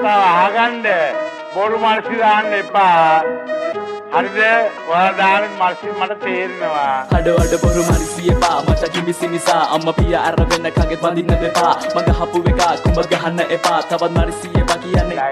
කතාව අහගන්න බොරු මල්සි දාන්න එපා. හරිද? ඔයා දාන මල්සි මට තේරෙනවා. අඩ බොරු මල්සි එපා. මට කිවිසි නිසා අම්මා පියා අර වෙන කගෙත් වඳින්න දෙපා. මග හපු එක කුඹ ගහන්න එපා. තවත් මල්සි එපා කියන්නේ.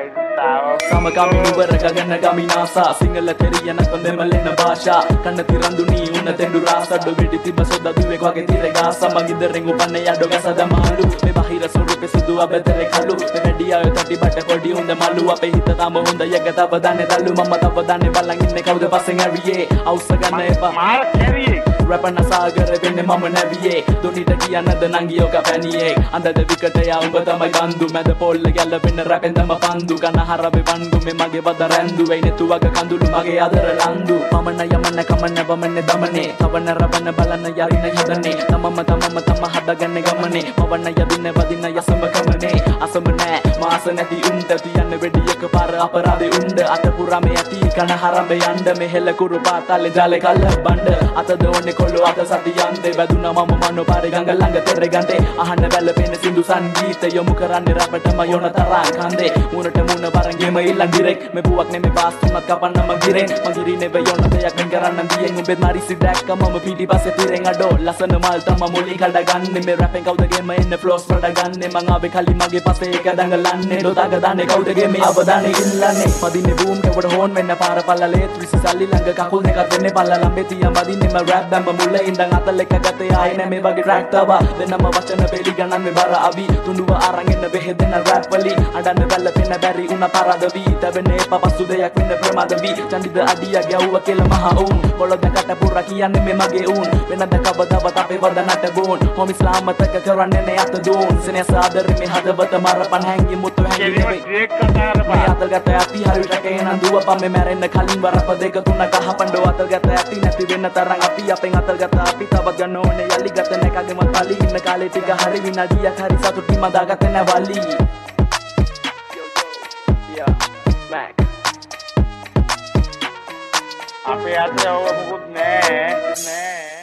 සමගමි නුවර ගගන ගමිනාසා සිංහල තෙරියන කොන්දෙමලෙන භාෂා කන්න තිරඳුනි උන්න තෙන්ඩු රාසඩ වෙඩි තිබ සොද දුවෙක් වගේ තිරගා සමගිදරෙන් උපන්නේ යඩ ගසද මාළු මේ බහිර සොරුපෙ සුදු අබෙතරේ කළු මේ වැඩි ආය තටි බට පොඩි හොඳ මලු අපේ හිත තාම හොඳ යක තව දන්නේ දලු මම තව දන්නේ බලන් ඉන්නේ කවුද පස්සෙන් ඇවියේ අවුස්ස ගන්න එපා මාර කැරියේ රැපන සාගර වෙන්නේ මම නැවියේ දුනිට කියන්නද නංගියෝ කපැනියේ අඳද විකට යා උඹ තමයි බන්දු මැද පොල්ල ගැල්ල වෙන්න රැපෙන් තම පන්දු කන හරබේ වන්දු මේ මගේ වද රැන්දු වෙයි නෙතු වග කඳුළු මගේ අදර ලන්දු මමන යමන කමන වමන දමනේ තවන රබන බලන යරින යදනේ තමම හදගන්න ගමනේ මවන්න යදින්න වදින්න යසම කමනේ අසම නෑ මාස නැති උන්ට තියන්න වෙඩියක පාර අපරාධේ උණ්ඩ අත පුරාමේ ඇති කන හරඹ යන්න මෙහෙල කුරු පාතාලේ ජාලේ කල්ල බණ්ඩ අතද ඕනේ කොල්ල අත සතියන්දේ වැදුනා මම මනෝ පාරේ ගඟ ළඟ තෙර ගන්තේ අහන්න බැලපෙන සින්දු සංගීත යොමු කරන්නේ රබටම යොන තරං කන්දේ මුණට මුණ වරන්ගේම ඉල්ලන් ඩිරෙක් මේ පුවක් නෙමේ බාස් තුනක් කපන්නම ගිරෙන් මගිරි නෙවෙයි යොන දෙයක් වෙන් කරන්න දියෙන් උඹෙත් මාරිසි දැක්කම මම පිටිපස්සේ තිරෙන් අඩෝ ලසන මල් තම මොලි කඩගන්නේ මේ රැපෙන් කවුදගේ එන්න ෆ්ලෝස් වඩගන්නේ මං ආවේ කලින් මගේ පස්සේ එක දඟලන්නේ ලොතක දාන්නේ කවුදගේ මේ අවදානේ ඉල්ලන්නේ පදින්නේ බූම් කෙවට හෝන් වෙන්න පාර පල්ලලේ ත්‍රිසි සල්ලි ළඟ කකුල් දෙකක් දෙන්නේ පල්ල ළඹේ තියන් වදින්නේ මම රැප් බම්බ මුල්ල ඉඳන් අතල් එක ගතේ ආයේ නැ මේ වගේ ට්‍රැක් තවා දෙන්නම වචන බෙලි ගණන් මේ බර අවි තුඬුව අරන් එන්න බෙහෙදෙන රැප් වලි අඬන්න බැල්ල පෙන්න බැරි උන පරාද වී තවෙන්නේ පපසු දෙයක් වෙන්න ප්‍රමාද වී චන්දිද අඩිය ගැව්ව කියලා මහ උන් පොළොද කට පුරා කියන්නේ මේ මගේ උන් වෙනද කවදාවත් අපේ වදනට බෝන් හොමි ඉස්ලාමතක කරන්නේ නේ අත දුන් සෙනස ආදරේ මේ හදවත මරපන් හැංගි මුතු හැංගි නෙවෙයි මේ අතල් ගත ඇති හරි රකේ නඳුව පම්මේ මැරෙන්න කලින් වරප දෙක තුනක හපඬෝ අතල් ගත ඇති නැති වෙන්න තරම් අපි අපෙන් අතල් ගත අපි තවත් ගන්න ඕනේ යලි ගත නැකගේ මත් පලි ඉන්න කාලේ ටික හරි විනාඩියක් හරි සතුටින් මදාගත නැවලි අපේ අතේ ඔය මොකුත් නෑ